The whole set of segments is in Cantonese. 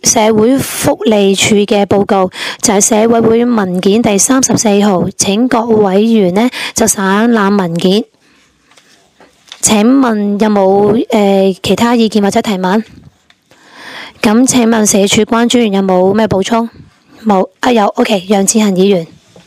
社會福利署嘅報告，就係社委會文件第34號，請各委員呢就省覽文件。請問有冇其他意見或者提問？咁請問社署關專員有冇咩補充？冇啊，有 OK， 楊志恒議員。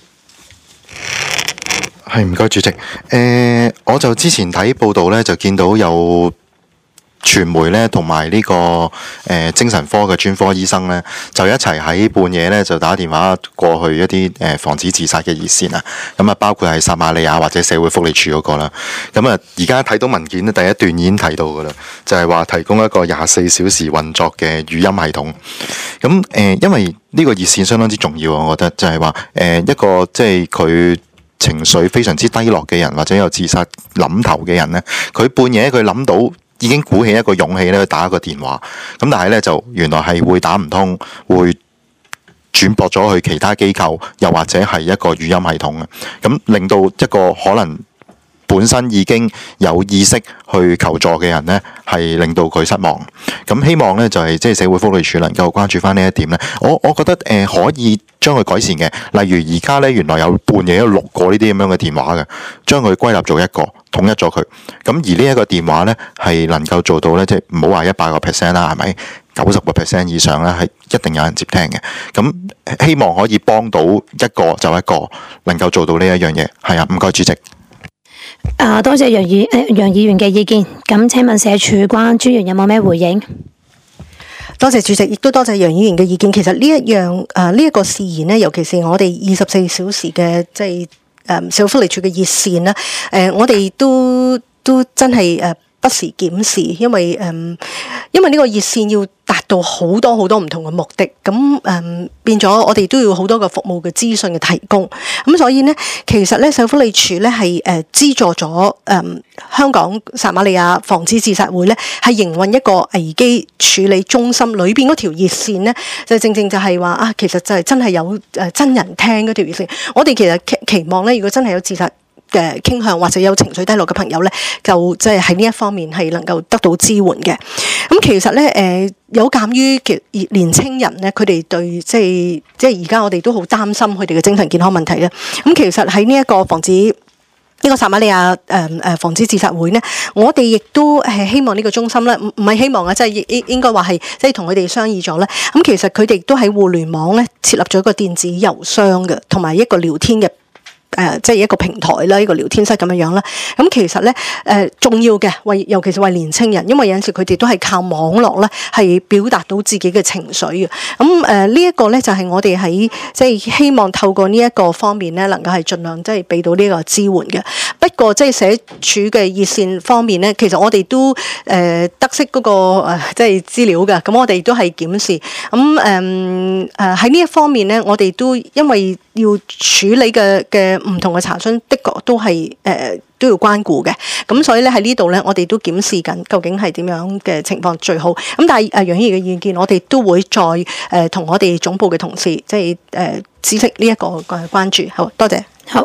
係，唔該主席。我就之前睇報道咧，就見到有傳媒咧同埋呢個精神科嘅專科醫生咧，就一齊喺半夜咧就打電話過去一啲防止自殺嘅熱線啊。咁啊，包括係撒瑪利亞或者社會福利署嗰個啦。咁啊，而家睇到文件咧，第一段已經提到噶啦，就係話提供一個24小時運作嘅語音系統。咁因為呢個熱線相當之重要，我覺得就係話一個即係佢情緒非常之低落嘅人，或者有自殺諗頭嘅人咧，佢半夜佢諗到已經鼓起一個勇氣咧去打一個電話，咁但係咧就原來係會打唔通，會轉駁咗去其他機構，又或者係一個語音系統嘅，咁令到一個可能本身已經有意識去求助嘅人呢，係令到佢失望。咁希望呢，就係即係社會福利署能夠關注翻呢一點呢。我覺得可以將佢改善嘅，例如而家呢，原來有半夜有6個呢啲咁樣嘅電話嘅，將佢歸納做一個，統一咗佢。咁而呢一個電話呢，係能夠做到呢，即係唔好話100% 啦，係咪？90% 以上呢，係一定有人接聽嘅。咁希望可以幫到一個就一個，能夠做到呢一樣嘢。係啊，唔該主席。 多謝楊議員嘅意見。咁請問社署關專員有冇咩回應？ 多謝主席，亦都多謝楊議員嘅意見。其實呢一個事宜呢，尤其是我哋24小時嘅即係社會福利署嘅熱線啦，我哋都真係不時檢視，因為呢個熱線要達到好多唔同嘅目的，咁變咗我哋都要好多嘅服務嘅資訊嘅提供，咁所以呢，其實咧社會福利署咧係資助咗香港撒瑪利亞防止自殺會咧係營運一個危機處理中心，裏邊嗰條熱線咧就正正就係話啊，其實就係真係有真人聽嗰條熱線，我哋其實期望咧，如果真係有自殺嘅傾向或者有情緒低落嘅朋友咧，就即係喺呢一方面係能夠得到支援嘅。咁其實咧，有鑑於年青人咧，佢哋對即係而家我哋都好擔心佢哋嘅精神健康問題咧。咁其實喺呢一個防止呢個撒瑪利亞防止自殺會咧，我哋亦都係希望呢個中心咧，唔係希望啊，即係應該話係即係同佢哋商議咗咧。咁其實佢哋亦都喺互聯網咧設立咗一個電子郵箱嘅，同埋一個聊天嘅。即係一個平台啦，一個聊天室咁樣啦。咁其實咧，重要嘅尤其是為年青人，因為有陣時佢哋都係靠網絡咧，係表達到自己嘅情緒嘅。咁呢一個咧就係我哋喺即係希望透過呢一個方面咧，能夠係盡量即係俾到呢個支援嘅。不過即係社署嘅熱線方面咧，其實我哋都得悉嗰個即係資料嘅。咁我哋都係檢視。咁喺呢一方面咧，我哋都因為要處理嘅唔同嘅查詢，的確都係都要關顧嘅。咁所以咧喺呢度咧，我哋都檢視緊究竟係點樣嘅情況最好。咁但係楊議員嘅意見，我哋都會再同我哋總部嘅同事即係知悉呢一個嘅關注。好多謝。 好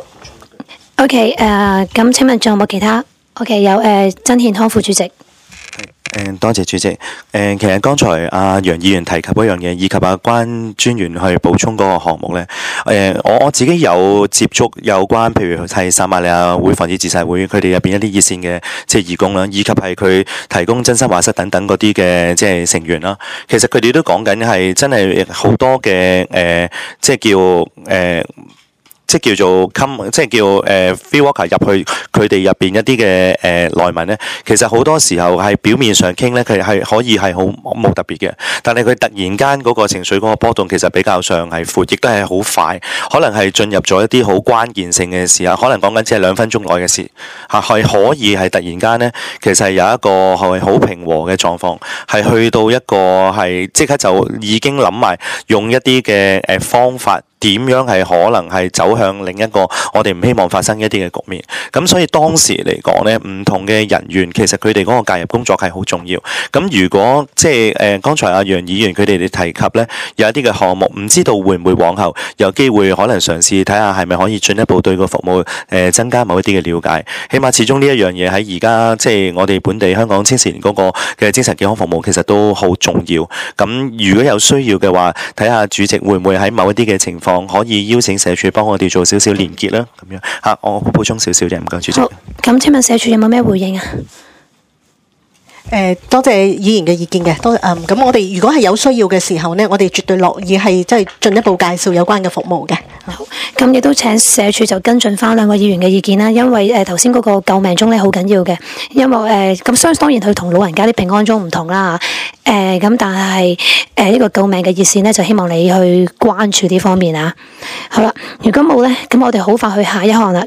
OK， 咁請問仲有冇其他 ？OK， 有曾憲康副主席。 多謝主席。其實剛才阿楊議員提及嗰樣嘢，以及阿關專員去補充嗰個項目咧，我自己有接觸有關，譬如係撒瑪利亞會防止自殺會，佢哋入邊一啲熱線嘅即係義工啦，以及係佢提供真心話室等等嗰啲嘅即係成員啦。其實佢哋都講緊係真係好多嘅即係叫做即係叫field worker 入去佢哋入邊一啲嘅內文咧，其實好多時候係表面上傾咧，佢係可以係好冇特別嘅，但係佢突然間嗰個情緒嗰個波動其實比較上係闊，亦都係好快，可能係進入咗一啲好關鍵性嘅時候，可能講緊只係2分鐘內嘅事嚇，係可以係突然間咧，其實係有一個係好平和嘅狀況，係去到一個係即刻就已經諗埋用一啲嘅方法。點樣係可能係走向另一個我哋唔希望發生一啲嘅局面。咁所以當時嚟講呢，唔同嘅人員其實佢哋嗰個介入工作係好重要。咁如果即係剛才阿楊議員佢哋提及呢，有一啲嘅項目，唔知道會唔會往後有機會可能嘗試睇下係咪可以進一步對個服務增加某一啲嘅了解。起碼始終呢一樣嘢喺而家即係我哋本地香港青少年嗰個嘅精神健康服務其實都好重要。咁如果有需要嘅話，睇下主席會唔會喺某一啲嘅情況可以邀請社署幫我哋做少少連結啦，咁樣嚇，我補充少少啫，唔該主席。 好，咁請問社署有冇咩回應啊？ 多謝議員嘅意見嘅，咁我哋如果係有需要嘅時候呢，我哋絕對樂意係即係進一步介紹有關嘅服務嘅。 好，咁亦都請社署就跟進翻兩位議員嘅意見啦，因為頭先嗰個救命鐘咧好緊要嘅，因為咁當然佢同老人家啲平安鐘唔同啦，咁但係呢個救命嘅熱線呢，就希望你去關注呢方面啊。好啦，如果冇呢，咁我哋好快去下一項啦。